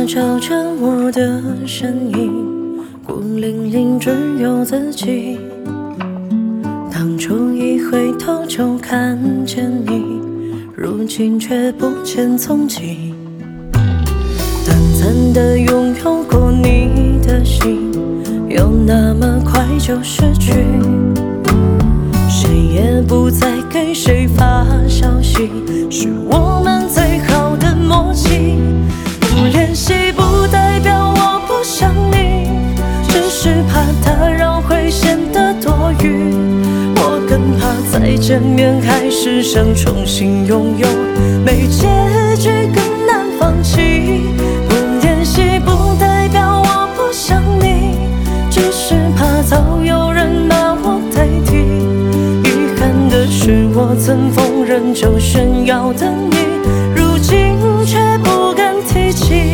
照着我的身影，孤零零只有自己。当初一回头就看见你，如今却不见踪迹。短暂的拥有过你的心，又那么快就失去。谁也不再给谁发消息，是我们最好的默契。不联系不代表我不想你，只是怕打扰会显得多余。我更怕再见面还是想重新拥有，没结局更难放弃。不联系不代表我不想你，只是怕早有人把我代替。遗憾的是我曾放任就炫耀的你，如今却不敢提起。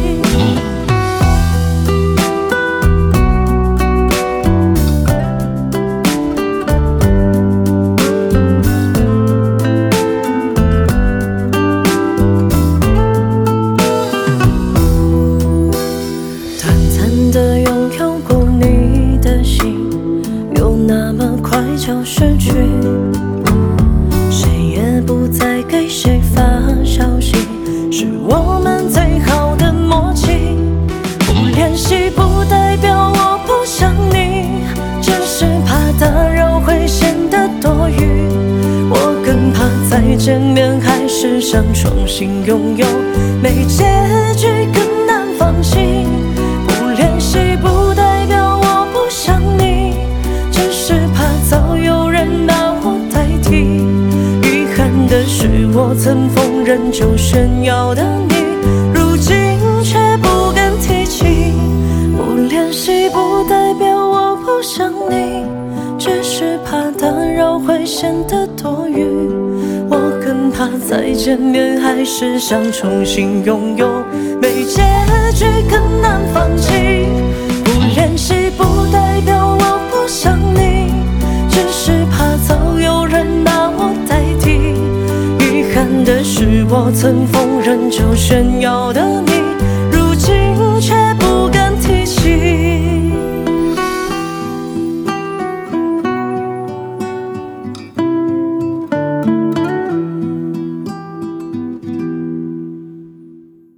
短暂的拥有过你的心，又那么快就失去。谁也不再给谁发消息，是我们最好的默契。不联系不代表我不想你，只是怕打扰会显得多余。我更怕再见面还是想重新拥有，没结局更难放弃。不联系不代表我不想你，只是怕早有人拿我代替。遗憾的是我曾放任就炫耀的你，如今却不敢提起。不联系不代表我不想你，只是怕打扰会显得多余。我更怕再见面还是想重新拥有，没结局更难放弃。不联系不代表我不想你，只是怕早有人拿我代替。遗憾的是我曾放任就炫耀的你，如今却不